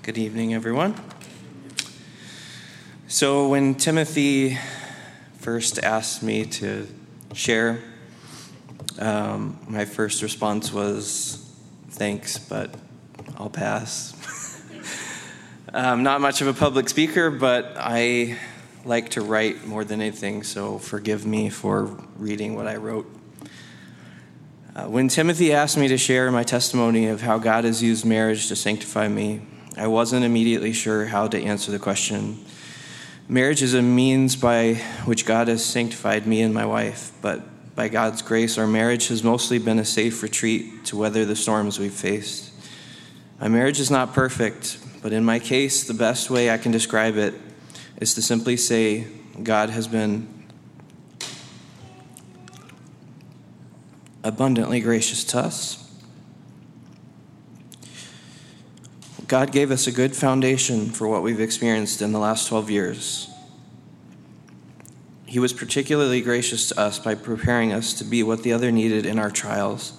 Good evening, everyone. So when Timothy first asked me to share, my first response was, thanks, but I'll pass. I'm not much of a public speaker, but I like to write more than anything, so forgive me for reading what I wrote. When Timothy asked me to share my testimony of how God has used marriage to sanctify me, I wasn't immediately sure how to answer the question. Marriage is a means by which God has sanctified me and my wife, but by God's grace, our marriage has mostly been a safe retreat to weather the storms we've faced. My marriage is not perfect, but in my case, the best way I can describe it is to simply say God has been abundantly gracious to us. God gave us a good foundation for what we've experienced in the last 12 years. He was particularly gracious to us by preparing us to be what the other needed in our trials.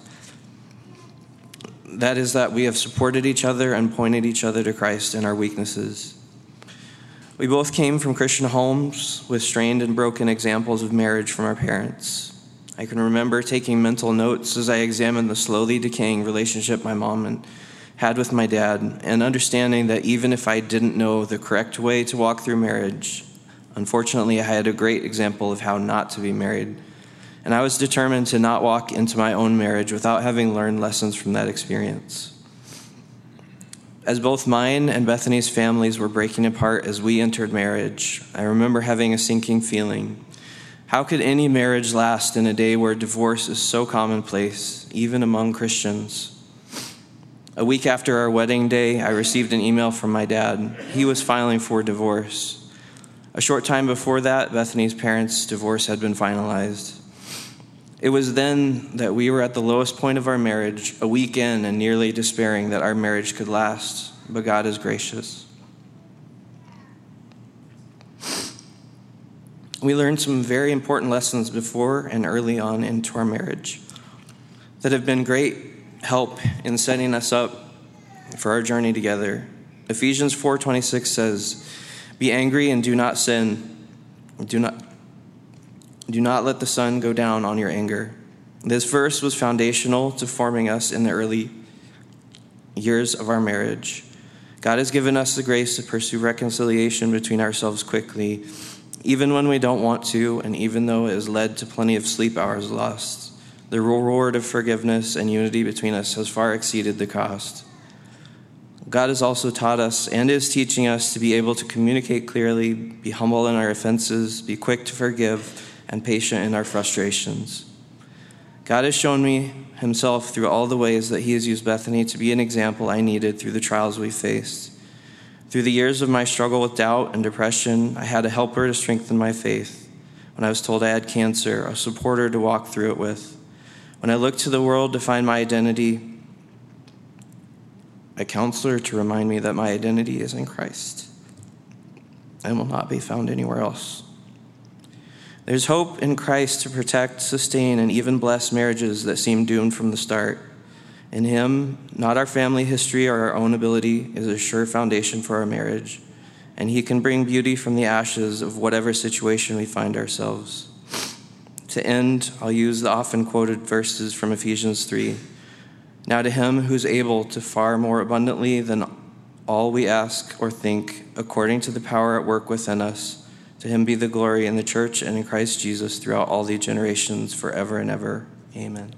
That is that we have supported each other and pointed each other to Christ in our weaknesses. We both came from Christian homes with strained and broken examples of marriage from our parents. I can remember taking mental notes as I examined the slowly decaying relationship my mom had with my dad, and understanding that even if I didn't know the correct way to walk through marriage, unfortunately I had a great example of how not to be married, and I was determined to not walk into my own marriage without having learned lessons from that experience. As both mine and Bethany's families were breaking apart as we entered marriage, I remember having a sinking feeling. How could any marriage last in a day where divorce is so commonplace, even among Christians? A week after our wedding day, I received an email from my dad. He was filing for divorce. A short time before that, Bethany's parents' divorce had been finalized. It was then that we were at the lowest point of our marriage, a week in and nearly despairing that our marriage could last, but God is gracious. We learned some very important lessons before and early on into our marriage that have been great help in setting us up for our journey together. Ephesians 4:26 says, "Be angry and do not sin. Do not let the sun go down on your anger." This verse was foundational to forming us in the early years of our marriage. God has given us the grace to pursue reconciliation between ourselves quickly, even when we don't want to, and even though it has led to plenty of sleep hours lost. The reward of forgiveness and unity between us has far exceeded the cost. God has also taught us and is teaching us to be able to communicate clearly, be humble in our offenses, be quick to forgive, and patient in our frustrations. God has shown me himself through all the ways that he has used Bethany to be an example I needed through the trials we faced. Through the years of my struggle with doubt and depression, I had a helper to strengthen my faith. When I was told I had cancer, a supporter to walk through it with. When I looked to the world to find my identity, a counselor to remind me that my identity is in Christ and will not be found anywhere else. There's hope in Christ to protect, sustain, and even bless marriages that seem doomed from the start. In him, not our family history or our own ability is a sure foundation for our marriage, and he can bring beauty from the ashes of whatever situation we find ourselves. To end, I'll use the often quoted verses from Ephesians 3. "Now to him who's able to far more abundantly than all we ask or think, according to the power at work within us, to him be the glory in the church and in Christ Jesus throughout all the generations, forever and ever. Amen."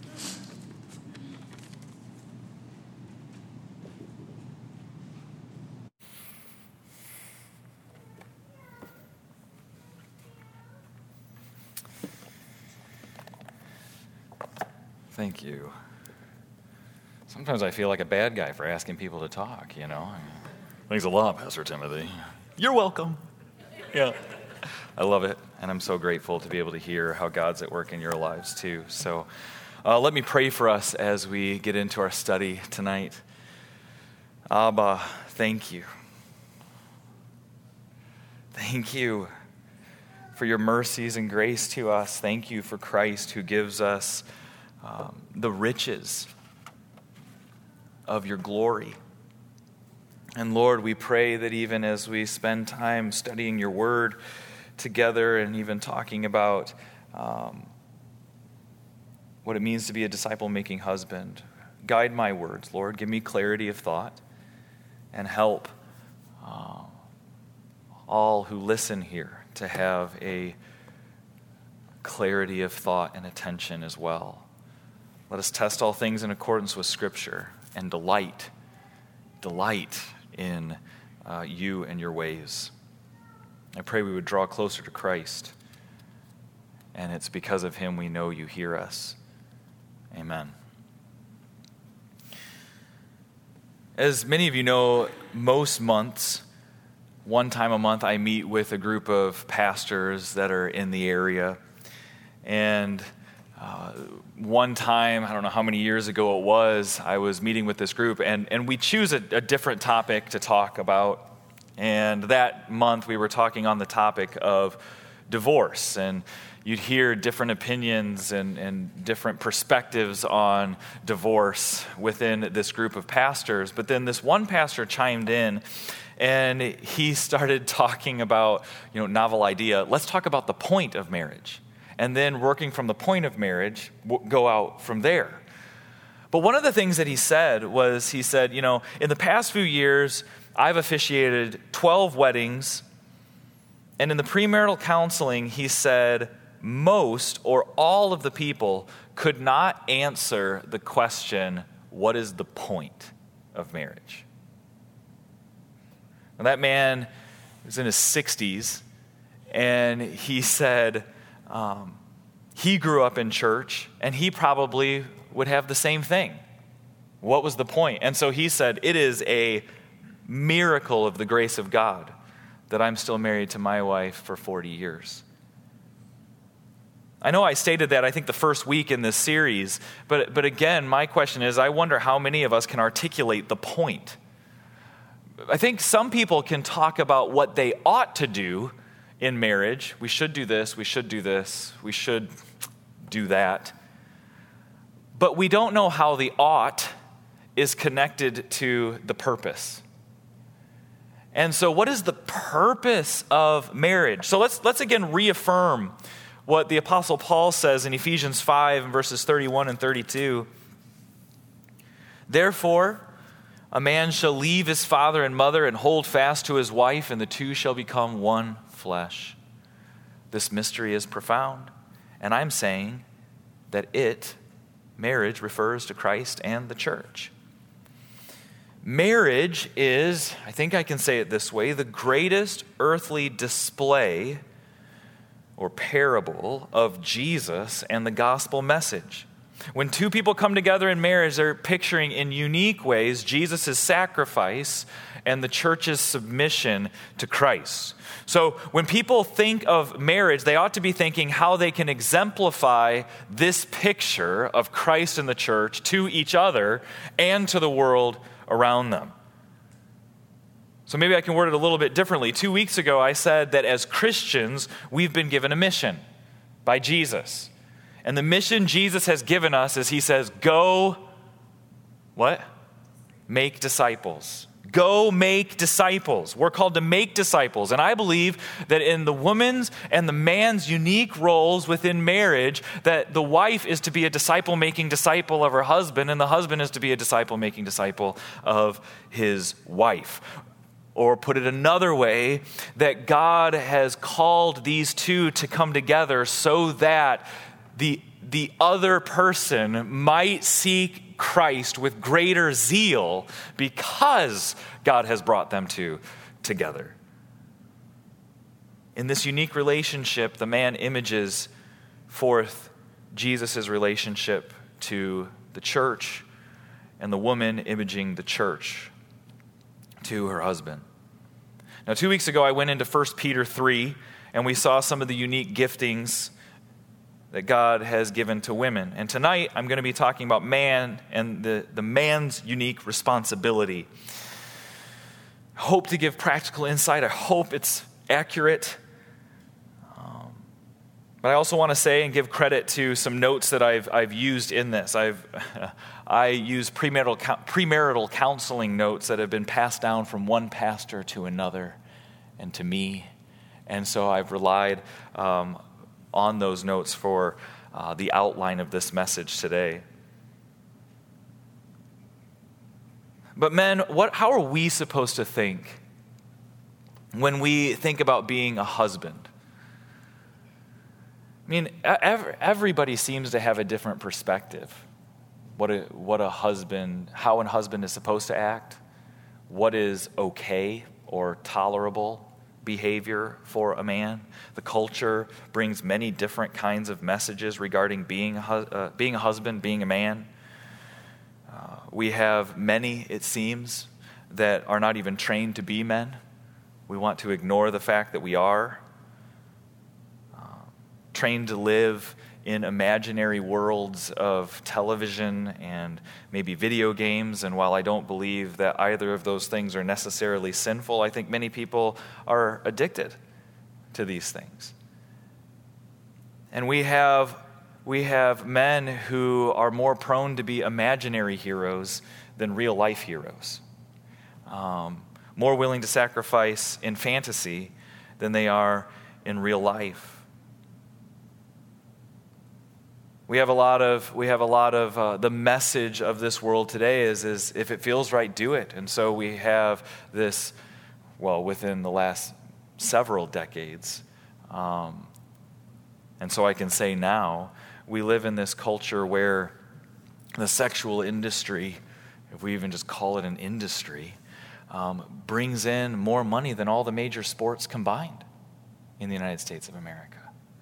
Thank you. Sometimes I feel like a bad guy for asking people to talk, you know. Thanks a lot, Pastor Timothy. You're welcome. Yeah. I love it, and I'm so grateful to be able to hear how God's at work in your lives, too. So let me pray for us as we get into our study tonight. Abba, thank you. Thank you for your mercies and grace to us. Thank you for Christ who gives us the riches of your glory. And Lord, we pray that even as we spend time studying your word together and even talking about what it means to be a disciple-making husband, guide my words, Lord. Give me clarity of thought and help all who listen here to have a clarity of thought and attention as well. Let us test all things in accordance with Scripture and delight in you and your ways. I pray we would draw closer to Christ, and it's because of him we know you hear us. Amen. As many of you know, most months, one time a month, I meet with a group of pastors that are in the area. And one time, I don't know how many years ago it was, I was meeting with this group, and we choose a different topic to talk about. And that month, we were talking on the topic of divorce. And you'd hear different opinions and different perspectives on divorce within this group of pastors. But then this one pastor chimed in, and he started talking about, novel idea. Let's talk about the point of marriage. And then working from the point of marriage, go out from there. But one of the things that he said, in the past few years, I've officiated 12 weddings. And in the premarital counseling, he said, most or all of the people could not answer the question, what is the point of marriage? Now, that man was in his 60s, and he said he grew up in church, and he probably would have the same thing. What was the point? And so he said, it is a miracle of the grace of God that I'm still married to my wife for 40 years. I know I stated that, I think, the first week in this series, but again, my question is, I wonder how many of us can articulate the point. I think some people can talk about what they ought to do in marriage. We should do this, we should do this, we should do that. But we don't know how the ought is connected to the purpose. And so what is the purpose of marriage? So let's again reaffirm what the Apostle Paul says in Ephesians 5 verses 31 and 32. Therefore, a man shall leave his father and mother and hold fast to his wife, and the two shall become one flesh. This mystery is profound, and I'm saying that marriage, refers to Christ and the church. Marriage is, I think I can say it this way, the greatest earthly display or parable of Jesus and the gospel message. When two people come together in marriage, they're picturing in unique ways Jesus' sacrifice and the church's submission to Christ. So when people think of marriage, they ought to be thinking how they can exemplify this picture of Christ and the church to each other and to the world around them. So maybe I can word it a little bit differently. 2 weeks ago, I said that as Christians, we've been given a mission by Jesus. And the mission Jesus has given us is he says, go, what? Make disciples. Go make disciples. We're called to make disciples. And I believe that in the woman's and the man's unique roles within marriage, that the wife is to be a disciple-making disciple of her husband, and the husband is to be a disciple-making disciple of his wife. Or put it another way, that God has called these two to come together so that the other person might seek Christ with greater zeal because God has brought them two together. In this unique relationship, the man images forth Jesus' relationship to the church, and the woman imaging the church to her husband. Now, 2 weeks ago, I went into 1 Peter 3, and we saw some of the unique giftings that God has given to women. And tonight, I'm going to be talking about man and the man's unique responsibility. I hope to give practical insight. I hope it's accurate. But I also want to say and give credit to some notes that I've used in this. I use premarital counseling notes that have been passed down from one pastor to another and to me. And so I've relied on those notes for the outline of this message today. But men, how are we supposed to think when we think about being a husband? I mean, everybody seems to have a different perspective. What a husband, how a husband is supposed to act, what is okay or tolerable behavior for a man. The culture brings many different kinds of messages regarding being a husband, being a man. We have many, it seems, that are not even trained to be men. We want to ignore the fact that we are trained to live in imaginary worlds of television and maybe video games. And while I don't believe that either of those things are necessarily sinful, I think many people are addicted to these things. And we have men who are more prone to be imaginary heroes than real life heroes. More willing to sacrifice in fantasy than they are in real life. We have a lot of the message of this world today is if it feels right, do it. And so we have this, within the last several decades. And so I can say now, we live in this culture where the sexual industry, if we even just call it an industry, brings in more money than all the major sports combined in the United States of America.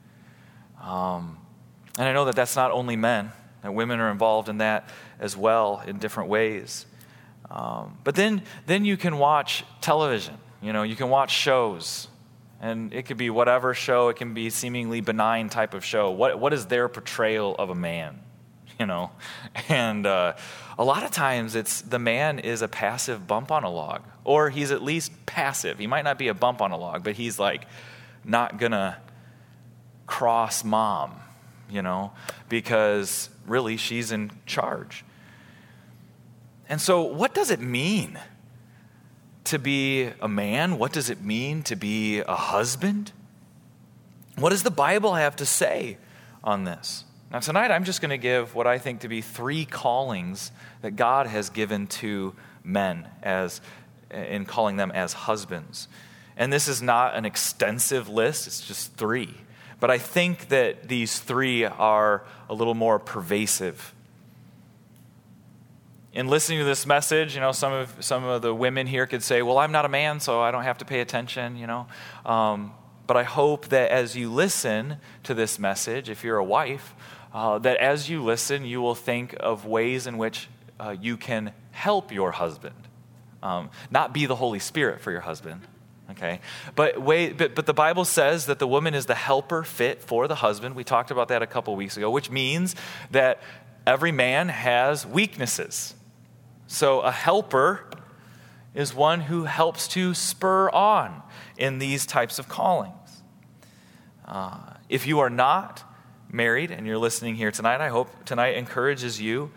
And I know that that's not only men, that women are involved in that as well in different ways. But then you can watch television, you can watch shows, and it could be whatever show, it can be seemingly benign type of show. What is their portrayal of a man, And a lot of times the man is a passive bump on a log, or he's at least passive. He might not be a bump on a log, but he's like not gonna cross mom, because really she's in charge. And so what does it mean to be a man? What does it mean to be a husband? What does the Bible have to say on this? Now tonight I'm just going to give what I think to be 3 callings that God has given to men in calling them as husbands. And this is not an extensive list, it's just 3. But I think that these 3 are a little more pervasive. In listening to this message, some of the women here could say, well, I'm not a man, so I don't have to pay attention, But I hope that as you listen to this message, if you're a wife, that as you listen, you will think of ways in which you can help your husband. Not be the Holy Spirit for your husband. Okay, but the Bible says that the woman is the helper fit for the husband. We talked about that a couple weeks ago, which means that every man has weaknesses. So a helper is one who helps to spur on in these types of callings. If you are not married and you're listening here tonight, I hope tonight encourages you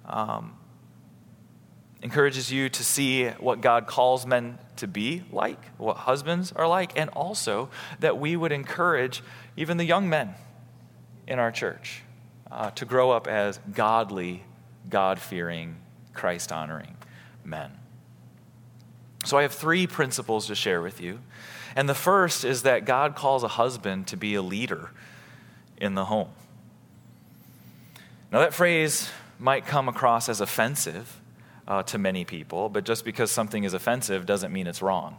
to see what God calls men to be like, what husbands are like, and also that we would encourage even the young men in our church to grow up as godly, God-fearing, Christ-honoring men. So I have 3 principles to share with you. And the first is that God calls a husband to be a leader in the home. Now that phrase might come across as offensive to many people, but just because something is offensive doesn't mean it's wrong.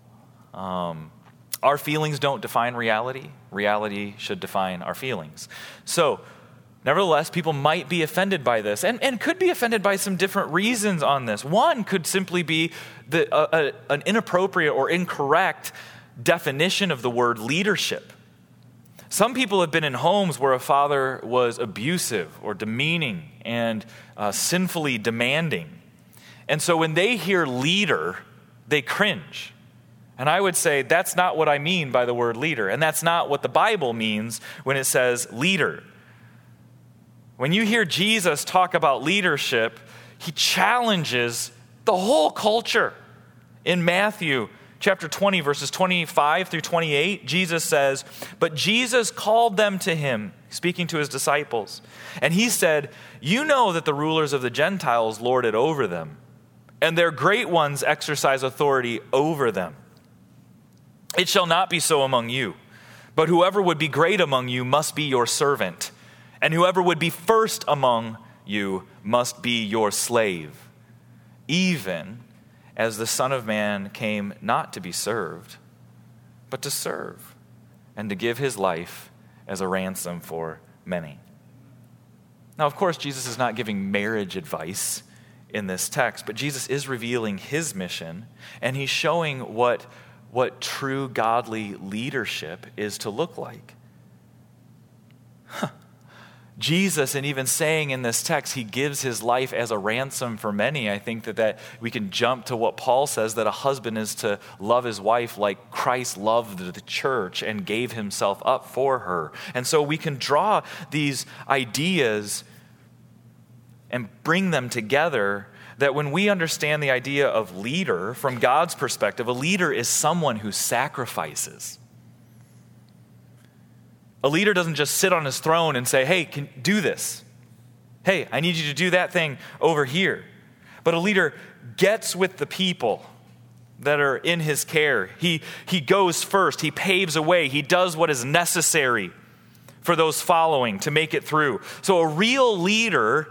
Our feelings don't define reality. Reality should define our feelings. So, nevertheless, people might be offended by this and could be offended by some different reasons on this. One could simply be an inappropriate or incorrect definition of the word leadership. Some people have been in homes where a father was abusive or demeaning and sinfully demanding. And so when they hear leader, they cringe. And I would say that's not what I mean by the word leader. And that's not what the Bible means when it says leader. When you hear Jesus talk about leadership, he challenges the whole culture. In Matthew chapter 20, verses 25 through 28, Jesus says, "But Jesus called them to him," speaking to his disciples, "and he said, 'You know that the rulers of the Gentiles lord it over them, and their great ones exercise authority over them. It shall not be so among you, but whoever would be great among you must be your servant, and whoever would be first among you must be your slave, even as the Son of Man came not to be served, but to serve, and to give his life as a ransom for many.'" Now, of course, Jesus is not giving marriage advice in this text, but Jesus is revealing his mission, and he's showing what true godly leadership is to look like. Jesus, and even saying in this text, he gives his life as a ransom for many. I think that we can jump to what Paul says, that a husband is to love his wife like Christ loved the church and gave himself up for her. And so we can draw these ideas and bring them together, that when we understand the idea of leader from God's perspective, a leader is someone who sacrifices. A leader doesn't just sit on his throne and say, "Hey, can do this. Hey, I need you to do that thing over here." But a leader gets with the people that are in his care. He goes first. He paves a way. He does what is necessary for those following to make it through. So a real leader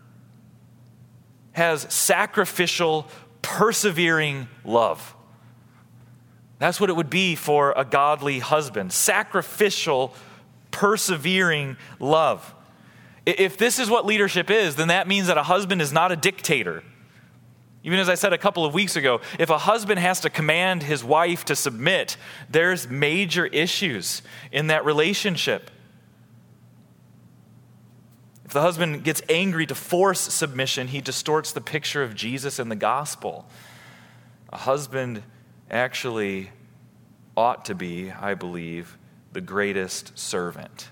has sacrificial, persevering love. That's what it would be for a godly husband. Sacrificial, persevering love. If this is what leadership is, then that means that a husband is not a dictator. Even as I said a couple of weeks ago, if a husband has to command his wife to submit, there's major issues in that relationship. If the husband gets angry to force submission, he distorts the picture of Jesus in the gospel. A husband actually ought to be, I believe, the greatest servant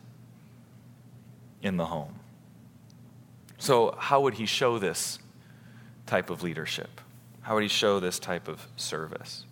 in the home. So how would he show this type of leadership? How would he show this type of service?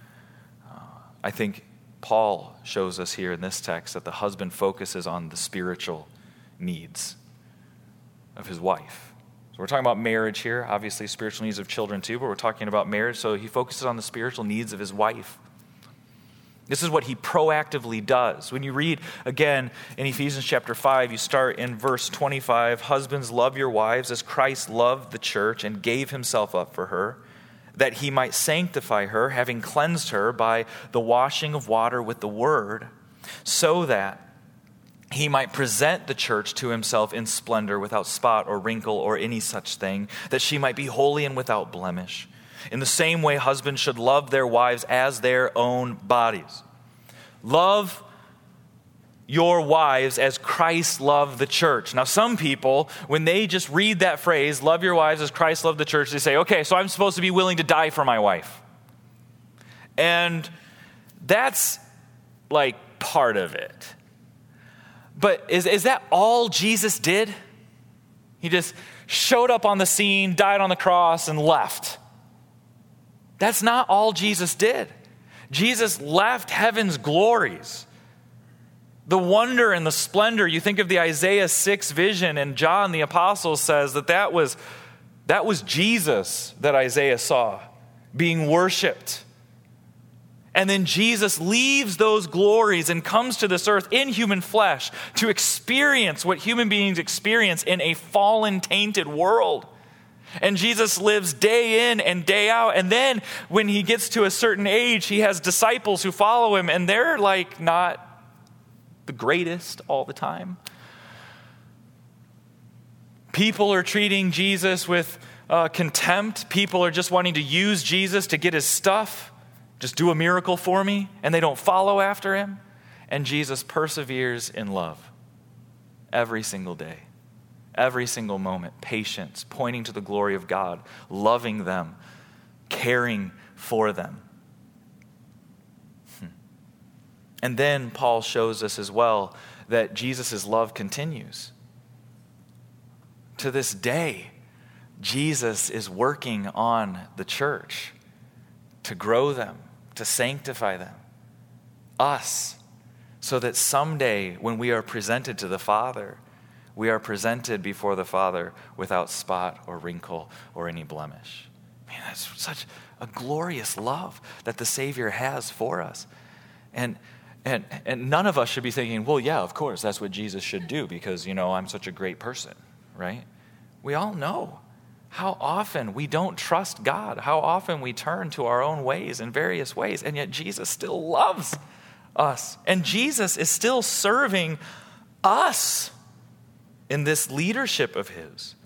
I think Paul shows us here in this text that the husband focuses on the spiritual needs of his wife. So we're talking about marriage here, obviously spiritual needs of children too, but we're talking about marriage, so he focuses on the spiritual needs of his wife. This is what he proactively does. When you read again in Ephesians chapter 5, you start in verse 25, "Husbands, love your wives as Christ loved the church and gave himself up for her, that he might sanctify her, having cleansed her by the washing of water with the word, so that he might present the church to himself in splendor, without spot or wrinkle or any such thing, that she might be holy and without blemish. In the same way, husbands should love their wives as their own bodies." Love your wives as Christ loved the church. Now, some people, when they just read that phrase, "love your wives as Christ loved the church," they say, "Okay, so I'm supposed to be willing to die for my wife." And that's like part of it. But is that all Jesus did? He just showed up on the scene, died on the cross, and left. That's not all Jesus did. Jesus left heaven's glories, the wonder and the splendor. You think of the Isaiah 6 vision, and John the apostle says that was Jesus that Isaiah saw being worshiped. And then Jesus leaves those glories and comes to this earth in human flesh to experience what human beings experience in a fallen, tainted world. And Jesus lives day in and day out. And then when he gets to a certain age, he has disciples who follow him, and they're like not the greatest all the time. People are treating Jesus with contempt. People are just wanting to use Jesus to get his stuff. Just do a miracle for me, and they don't follow after him. And Jesus perseveres in love every single day, every single moment, patience, pointing to the glory of God, loving them, caring for them. And then Paul shows us as well that Jesus' love continues. to this day, Jesus is working on the church to grow them, to sanctify them, us, so that someday when we are presented to the Father, we are presented before the Father without spot or wrinkle or any blemish. Man, that's such a glorious love that the Savior has for us. And none of us should be thinking, well, yeah, of course, that's what Jesus should do because, I'm such a great person, right? We all know how often we don't trust God, how often we turn to our own ways in various ways, and yet Jesus still loves us. And Jesus is still serving us in this leadership of his.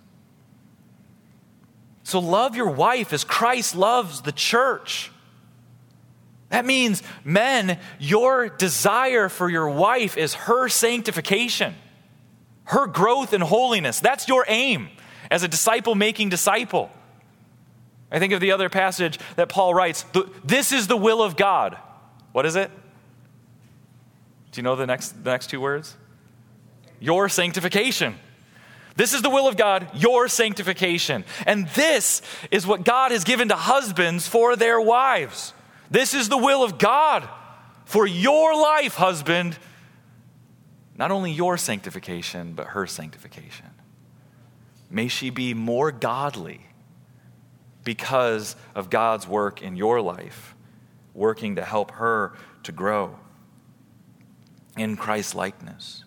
So love your wife as Christ loves the church. That means, men, your desire for your wife is her sanctification, her growth in holiness. That's your aim as a disciple making disciple. I think of the other passage that Paul writes, this is the will of God. What is it? Do you know the next two words? Your sanctification. This is the will of God, your sanctification. And this is what God has given to husbands for their wives. This is the will of God for your life, husband. Not only your sanctification, but her sanctification. May she be more godly because of God's work in your life, working to help her to grow in Christ's likeness.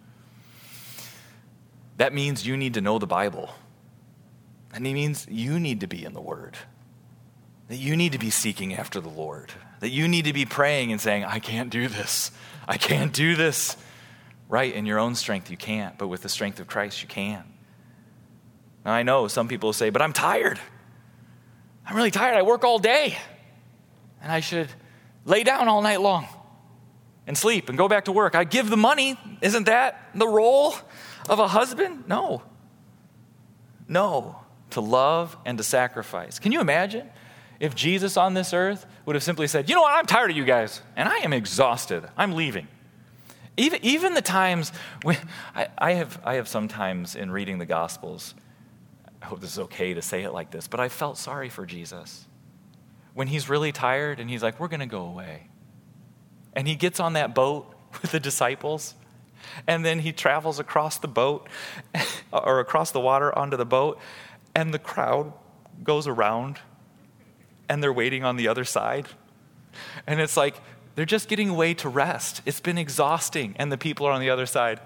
That means you need to know the Bible. And it means you need to be in the Word. That you need to be seeking after the Lord. That you need to be praying and saying, I can't do this. I can't do this. Right, in your own strength you can't, but with the strength of Christ you can. Now I know some people say, but I'm tired. I'm really tired. I work all day. And I should lay down all night long and sleep and go back to work. I give the money. Isn't that the role of a husband? No. No. To love and to sacrifice. Can you imagine if Jesus on this earth would have simply said, you know what, I'm tired of you guys, and I am exhausted. I'm leaving. Even the times when I have sometimes in reading the Gospels, I hope this is okay to say it like this, but I felt sorry for Jesus. When he's really tired and he's like, we're going to go away. And he gets on that boat with the disciples, and then he travels across the boat or across the water onto the boat, and the crowd goes around and they're waiting on the other side. And it's like they're just getting away to rest. It's been exhausting, and the people are on the other side.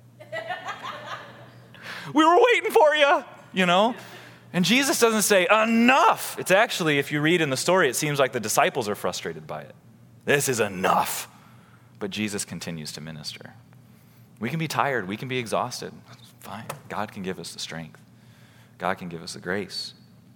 We were waiting for you, And Jesus doesn't say, enough. It's actually, if you read in the story, it seems like the disciples are frustrated by it. This is enough. But Jesus continues to minister. We can be tired. We can be exhausted. That's fine. God can give us the strength. God can give us the grace.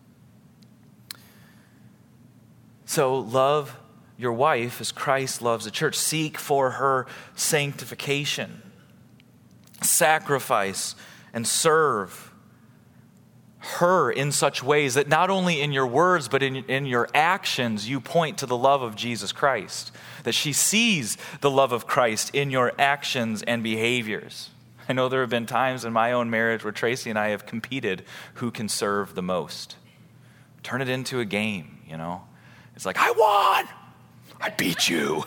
So love your wife as Christ loves the church. Seek for her sanctification. Sacrifice and serve her in such ways that not only in your words but in your actions you point to the love of Jesus Christ. That she sees the love of Christ in your actions and behaviors. I know there have been times in my own marriage where Tracy and I have competed who can serve the most. Turn it into a game, It's like, I won! I beat you.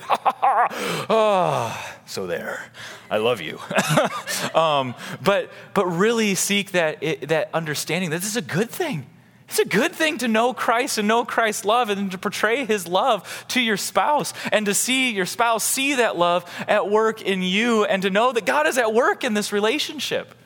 So there. I love you. But really seek that understanding that this is a good thing. It's a good thing to know Christ and know Christ's love and to portray his love to your spouse and to see your spouse see that love at work in you and to know that God is at work in this relationship.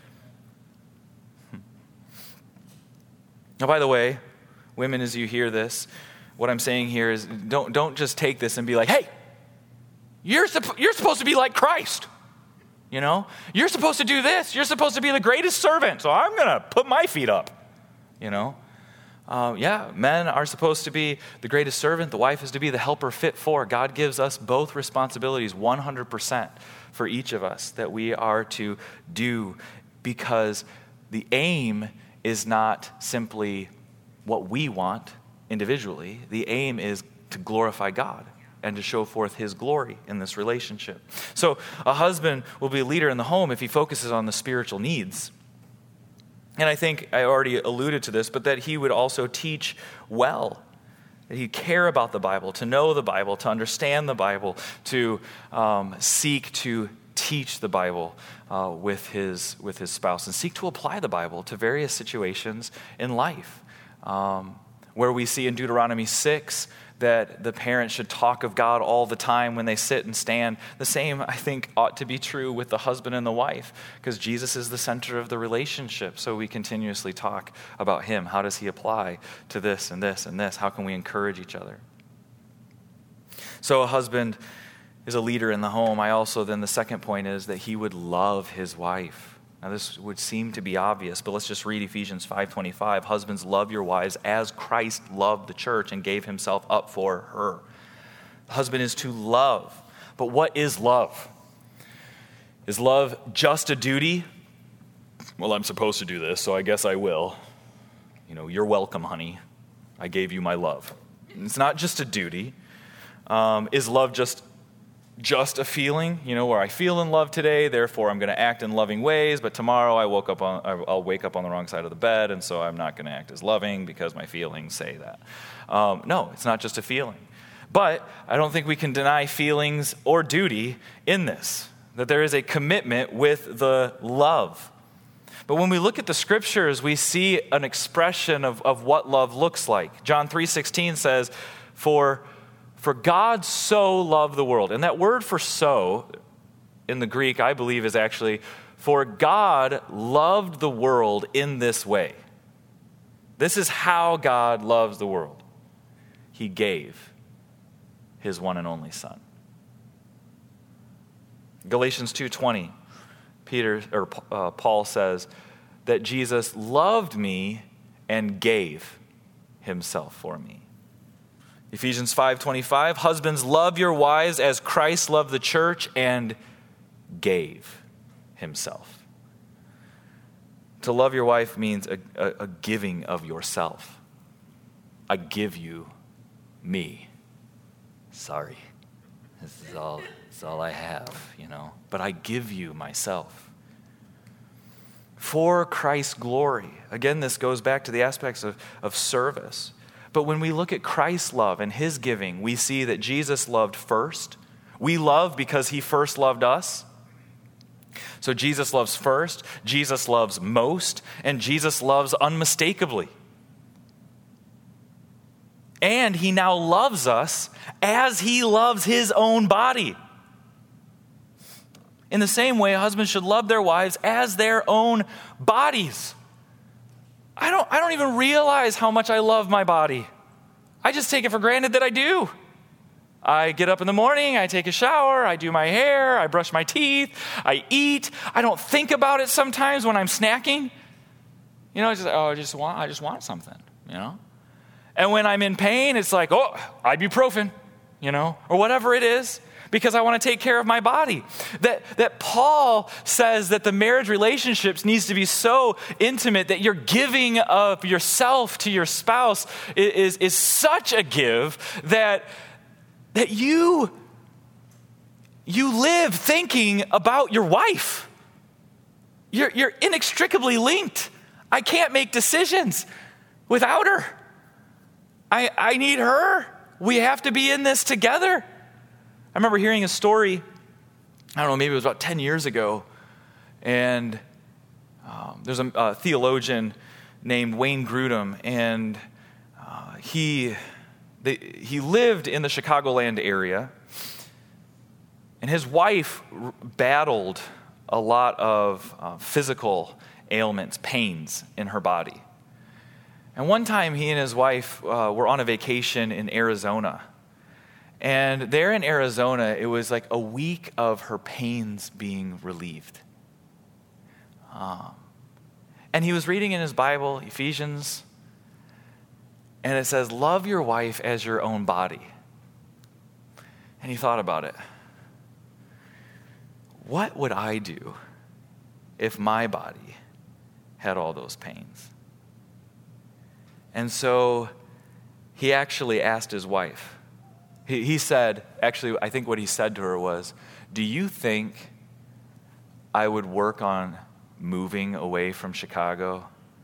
Now, by the way, women, as you hear this, what I'm saying here is don't just take this and be like, hey, you're supposed to be like Christ. You're supposed to do this. You're supposed to be the greatest servant. So I'm going to put my feet up, men are supposed to be the greatest servant. The wife is to be the helper fit for. God gives us both responsibilities, 100% for each of us that we are to do because the aim is not simply what we want individually. The aim is to glorify God and to show forth his glory in this relationship. So a husband will be a leader in the home if he focuses on the spiritual needs And I think I already alluded to this, but that he would also teach well. That he'd care about the Bible, to know the Bible, to understand the Bible, to seek to teach the Bible with his spouse, and seek to apply the Bible to various situations in life. Where we see in Deuteronomy 6 that the parents should talk of God all the time when they sit and stand. The same, I think, ought to be true with the husband and the wife, because Jesus is the center of the relationship. So we continuously talk about him. How does he apply to this and this and this? How can we encourage each other? So a husband is a leader in the home. The second point is that he would love his wife. Now, this would seem to be obvious, but let's just read Ephesians 5:25. Husbands, love your wives as Christ loved the church and gave himself up for her. The husband is to love. But what is love? Is love just a duty? Well, I'm supposed to do this, so I guess I will. You're welcome, honey. I gave you my love. It's not just a duty. Is love just a feeling, where I feel in love today, therefore I'm going to act in loving ways, but tomorrow I'll wake up on the wrong side of the bed, and so I'm not going to act as loving because my feelings say that. No, it's not just a feeling. But I don't think we can deny feelings or duty in this, that there is a commitment with the love. But when we look at the scriptures, we see an expression of what love looks like. John 3:16 says, For God so loved the world. And that word for so in the Greek, I believe, is actually, for God loved the world in this way. This is how God loves the world. He gave his one and only Son. Galatians 2:20, Paul says that Jesus loved me and gave himself for me. Ephesians 5:25, husbands, love your wives as Christ loved the church and gave himself. To love your wife means a giving of yourself. I give you me. Sorry, this is all I have, But I give you myself. For Christ's glory. Again, this goes back to the aspects of service. But when we look at Christ's love and his giving, we see that Jesus loved first. We love because he first loved us. So Jesus loves first, Jesus loves most, and Jesus loves unmistakably. And he now loves us as he loves his own body. In the same way, husbands should love their wives as their own bodies. I don't even realize how much I love my body. I just take it for granted that I do. I get up in the morning, I take a shower, I do my hair, I brush my teeth, I eat. I don't think about it sometimes when I'm snacking. I just want something, And when I'm in pain, it's like, ibuprofen, or whatever it is. Because I want to take care of my body. That Paul says that the marriage relationships needs to be so intimate that your giving of yourself to your spouse is such a give that you live thinking about your wife. You're inextricably linked. I can't make decisions without her. I need her. We have to be in this together. I remember hearing a story, maybe it was about 10 years ago, and there's a theologian named Wayne Grudem, and he lived in the Chicagoland area, and his wife battled a lot of physical ailments, pains in her body. And one time he and his wife were on a vacation in Arizona. And there in Arizona, it was like a week of her pains being relieved. And he was reading in his Bible, Ephesians, and it says, love your wife as your own body. And he thought about it. What would I do if my body had all those pains? And so he actually asked his wife. He said, actually, I think what he said to her was, do you think I would work on moving away from Chicago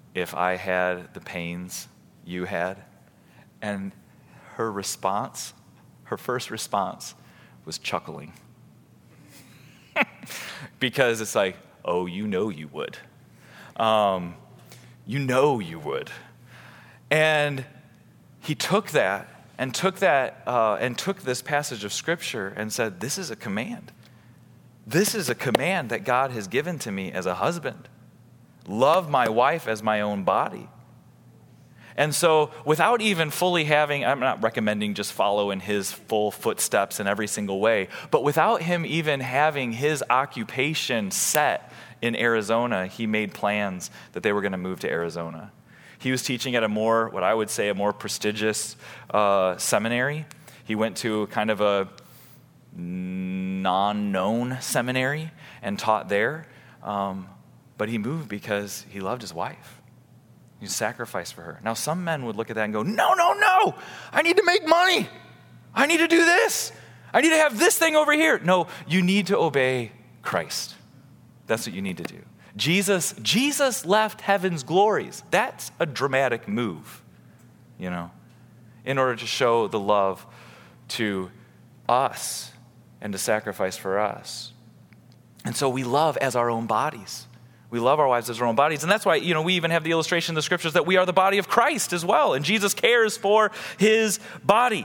if I had the pains you had? And her first response was chuckling. Because it's like, oh, you know you would. You know you would. And he took that and took this passage of Scripture and said, this is a command. This is a command that God has given to me as a husband. Love my wife as my own body. And so without even fully having, I'm not recommending just follow in his full footsteps in every single way, but without him even having his occupation set in Arizona, he made plans that they were going to move to Arizona. He was teaching at a more prestigious seminary. He went to kind of a non-known seminary and taught there. But he moved because he loved his wife. He sacrificed for her. Now, some men would look at that and go, no, I need to make money. I need to do this. I need to have this thing over here. No, you need to obey Christ. That's what you need to do. Jesus left heaven's glories. That's a dramatic move, in order to show the love to us and to sacrifice for us. And so we love as our own bodies. We love our wives as our own bodies. And that's why, we even have the illustration in the Scriptures that we are the body of Christ as well. And Jesus cares for his body.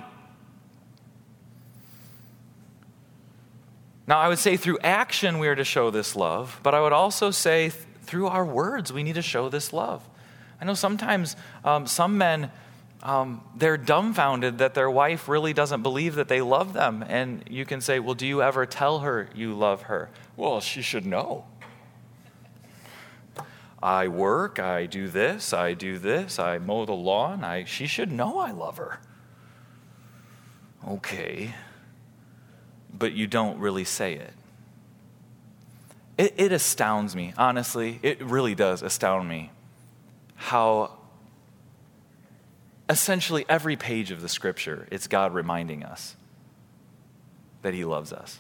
Now, I would say through action we are to show this love. But I would also say through our words we need to show this love. I know sometimes some men, they're dumbfounded that their wife really doesn't believe that they love them. And you can say, well, do you ever tell her you love her? Well, she should know. I work, I do this, I mow the lawn. She should know I love her. Okay. But you don't really say it. It astounds me, honestly. It really does astound me how essentially every page of the Scripture, it's God reminding us that he loves us.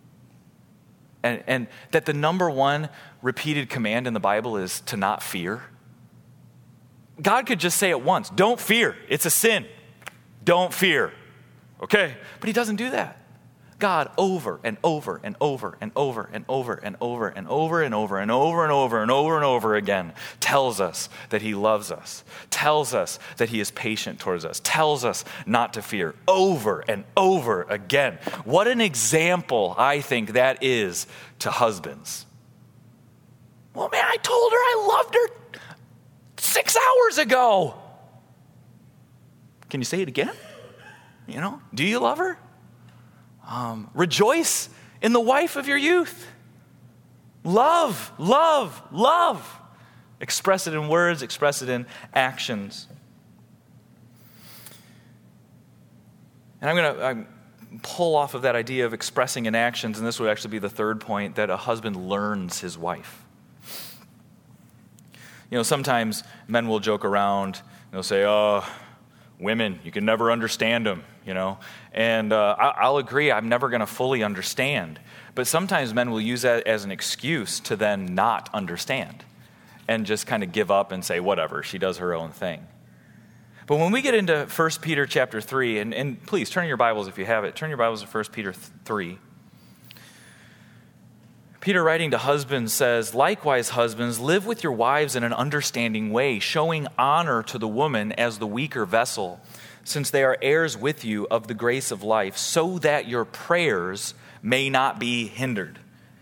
And that the number one repeated command in the Bible is to not fear. God could just say it once, don't fear, it's a sin. Don't fear. Okay? But he doesn't do that. God over and over and over and over and over and over and over and over and over and over and over and over again tells us that he loves us, tells us that he is patient towards us, tells us not to fear over and over again. What an example I think that is to husbands. Well, man, I told her I loved her 6 hours ago. Can you say it again? Do you love her? Rejoice in the wife of your youth. Love, love, love. Express it in words, express it in actions. And I'm going to pull off of that idea of expressing in actions, and this would actually be the third point, that a husband learns his wife. Sometimes men will joke around, they'll say, oh, women, you can never understand them, And I'll agree, I'm never going to fully understand. But sometimes men will use that as an excuse to then not understand and just kind of give up and say, whatever, she does her own thing. But when we get into 1 Peter chapter 3, and please turn your Bibles if you have it, turn your Bibles to 1 Peter 3. Peter, writing to husbands, says, likewise, husbands, live with your wives in an understanding way, showing honor to the woman as the weaker vessel, since they are heirs with you of the grace of life, so that your prayers may not be hindered.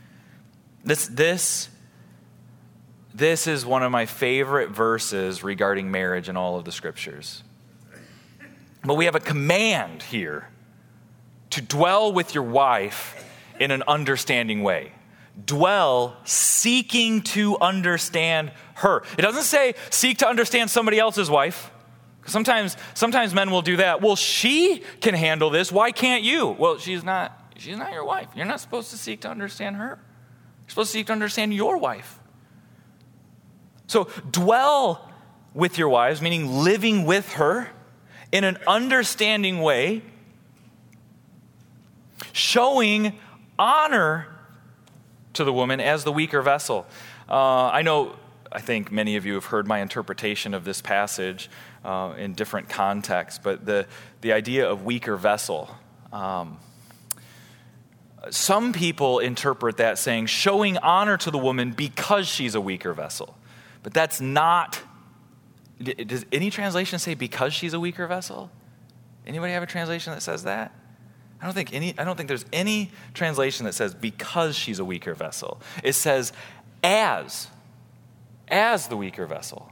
This is one of my favorite verses regarding marriage in all of the Scriptures. But we have a command here to dwell with your wife in an understanding way. Dwell seeking to understand her. It doesn't say seek to understand somebody else's wife. Sometimes men will do that. Well, she can handle this. Why can't you? Well, she's not your wife. You're not supposed to seek to understand her. You're supposed to seek to understand your wife. So dwell with your wives, meaning living with her in an understanding way, showing honor to the woman as the weaker vessel. I know I think many of you have heard my interpretation of this passage in different contexts, but the idea of weaker vessel. Some people interpret that saying showing honor to the woman because she's a weaker vessel. But that's not, does any translation say because she's a weaker vessel? Anybody have a translation that says that? I don't think there's any translation that says because she's a weaker vessel. It says as the weaker vessel.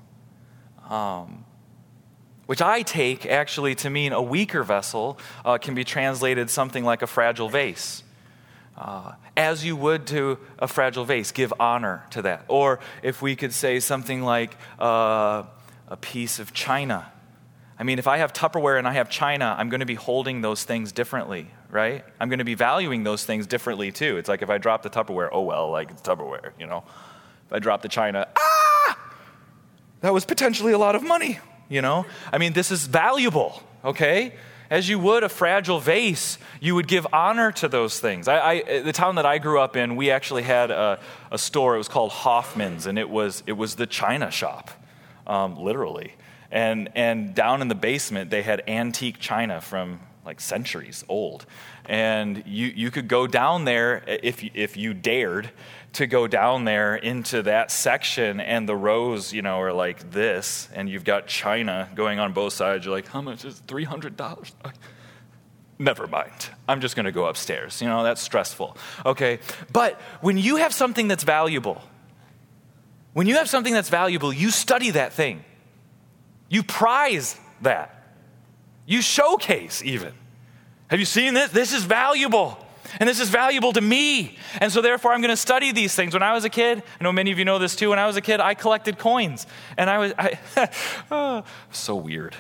Which I take actually to mean a weaker vessel can be translated something like a fragile vase. As you would to a fragile vase, give honor to that. Or if we could say something like a piece of china. I mean, if I have Tupperware and I have china, I'm going to be holding those things differently, right? I'm going to be valuing those things differently too. It's like if I drop the Tupperware, oh well, like it's Tupperware, you know. If I drop the china, that was potentially a lot of money, you know. I mean, this is valuable, okay? As you would a fragile vase, you would give honor to those things. The town that I grew up in, we actually had a store. It was called Hoffman's, and it was the china shop, literally. And down in the basement, they had antique china from like centuries old. And you could go down there if you dared to go down there into that section, and the rows, you know, are like this, and you've got china going on both sides. You're like, how much is $300? Never mind. I'm just going to go upstairs. You know, that's stressful. Okay, but when you have something that's valuable, you study that thing. You prize that. You showcase even. Have you seen this? This is valuable. And this is valuable to me. And so therefore I'm going to study these things. When I was a kid, I know many of you know this too, when I was a kid, I collected coins. And so weird.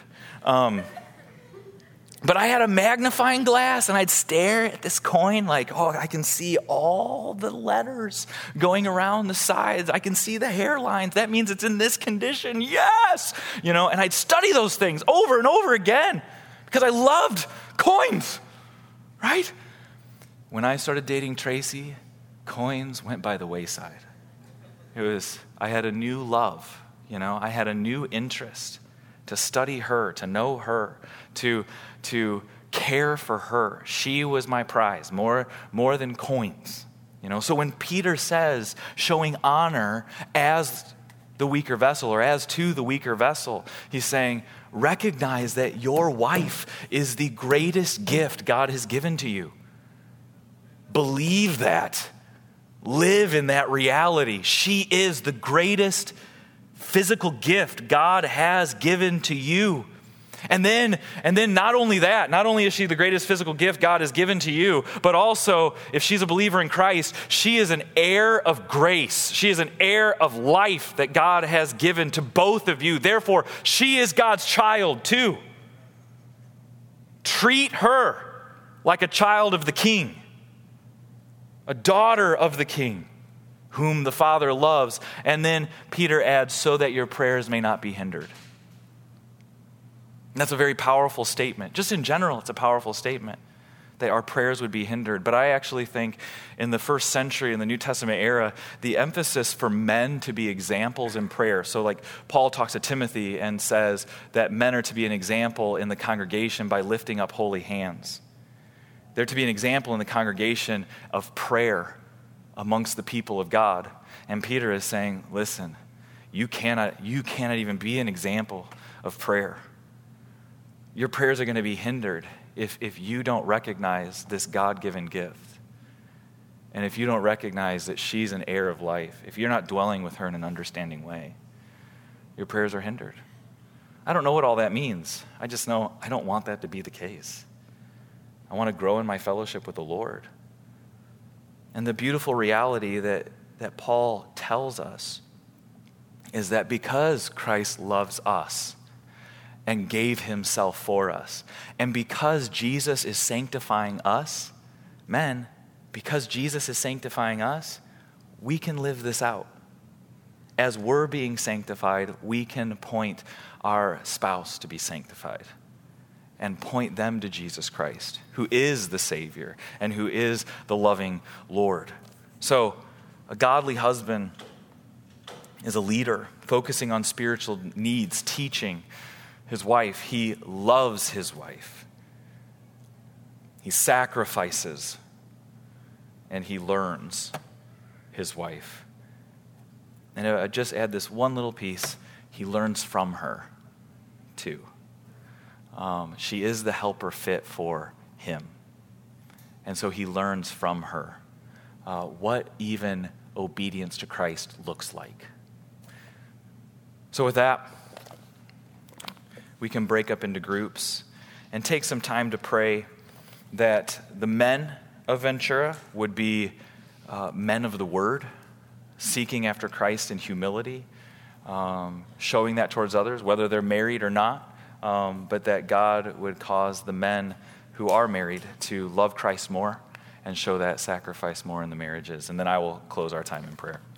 But I had a magnifying glass, and I'd stare at this coin like, oh, I can see all the letters going around the sides. I can see the hairlines. That means it's in this condition. Yes! You know, and I'd study those things over and over again because I loved coins, right? When I started dating Tracy, coins went by the wayside. I had a new love, you know, I had a new interest to study her, to know her, to care for her. She was my prize, more than coins, you know. So when Peter says showing honor as the weaker vessel or as to the weaker vessel, he's saying recognize that your wife is the greatest gift God has given to you. Believe that. Live in that reality. She is the greatest physical gift God has given to you. And then not only that, not only is she the greatest physical gift God has given to you, but also if she's a believer in Christ, she is an heir of grace. She is an heir of life that God has given to both of you. Therefore, she is God's child too. Treat her like a child of the King. A daughter of the King, whom the Father loves. And then Peter adds, so that your prayers may not be hindered. And that's a very powerful statement. Just in general, it's a powerful statement that our prayers would be hindered. But I actually think in the first century, in the New Testament era, the emphasis for men to be examples in prayer. So like Paul talks to Timothy and says that men are to be an example in the congregation by lifting up holy hands. They're to be an example in the congregation of prayer amongst the people of God. And Peter is saying, listen, you cannot even be an example of prayer. Your prayers are going to be hindered if you don't recognize this God-given gift. And if you don't recognize that she's an heir of life, if you're not dwelling with her in an understanding way, your prayers are hindered. I don't know what all that means. I just know I don't want that to be the case. I want to grow in my fellowship with the Lord. And the beautiful reality that Paul tells us is that because Christ loves us and gave himself for us, and because Jesus is sanctifying us, men, because Jesus is sanctifying us, we can live this out. As we're being sanctified, we can point our spouse to be sanctified and point them to Jesus Christ, who is the Savior and who is the loving Lord. So, a godly husband is a leader, focusing on spiritual needs, teaching his wife. He loves his wife. He sacrifices, and he learns his wife. And I just add this one little piece. He learns from her, too. She is the helper fit for him. And so he learns from her what even obedience to Christ looks like. So with that, we can break up into groups and take some time to pray that the men of Ventura would be men of the word, seeking after Christ in humility, showing that towards others, whether they're married or not, but that God would cause the men who are married to love Christ more and show that sacrifice more in the marriages. And then I will close our time in prayer.